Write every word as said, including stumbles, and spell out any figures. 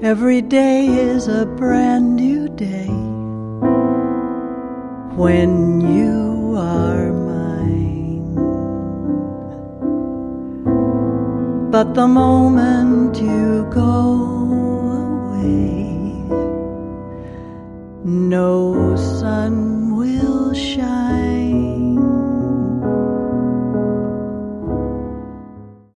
Every day is a brand new day when you are mine. But the moment you go away, no sun will shine.